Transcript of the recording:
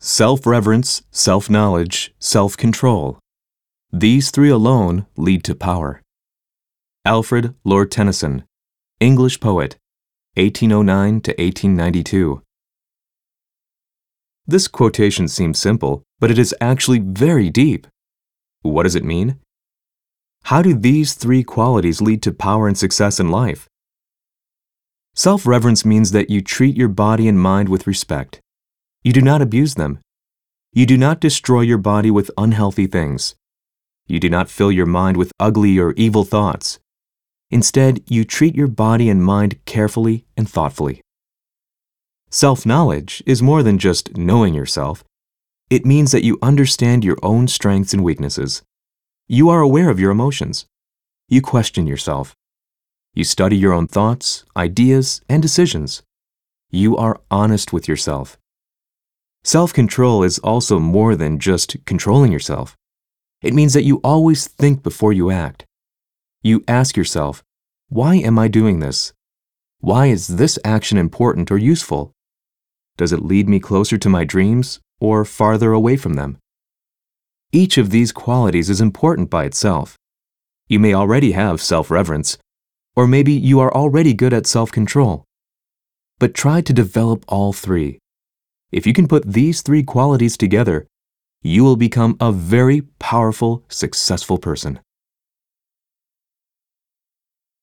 self-reverence, self-knowledge, self-control. These three alone lead to power. Alfred Lord Tennyson, English poet, 1809 to 1892. This quotation seems simple, but it is actually very deep. What does it mean? How do these three qualities lead to power and success in life? Self-reverence means that you treat your body and mind with respect. You do not abuse them. You do not destroy your body with unhealthy things. You do not fill your mind with ugly or evil thoughts. Instead, you treat your body and mind carefully and thoughtfully. Self-knowledge is more than just knowing yourself. It means that you understand your own strengths and weaknesses. You are aware of your emotions. You question yourself. You study your own thoughts, ideas, and decisions. You are honest with yourself. Self-control is also more than just controlling yourself. It means that you always think before you act. You ask yourself, why am I doing this? Why is this action important or useful? Does it lead me closer to my dreams or farther away from them? Each of these qualities is important by itself. You may already have self-reverence, or maybe you are already good at self-control. But try to develop all three. If you can put these three qualities together, you will become a very powerful, successful person.